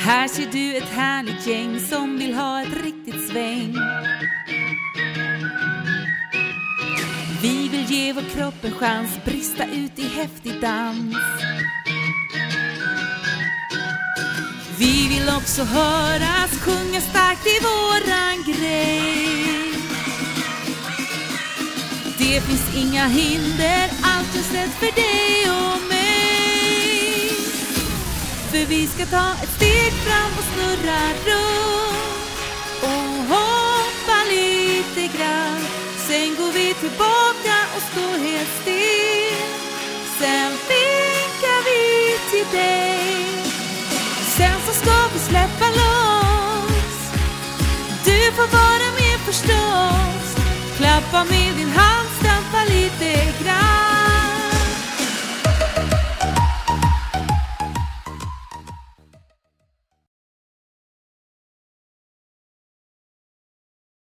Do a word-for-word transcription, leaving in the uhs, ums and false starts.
Här ser du ett härligt gäng som vill ha ett riktigt sväng. Vi vill ge vår kropp en chans, brista ut i häftig dans. Vi vill också höras, sjunga starkt i våran grej. Det finns inga hinder, allt är slätt för dig och mig. För vi ska ta ett steg fram och snurra runt och hoppa lite grann. Sen går vi tillbaka och står helt still. Sen vinkar vi till dig. Sen så ska vi släppa loss. Du får vara med förstås. Klappa med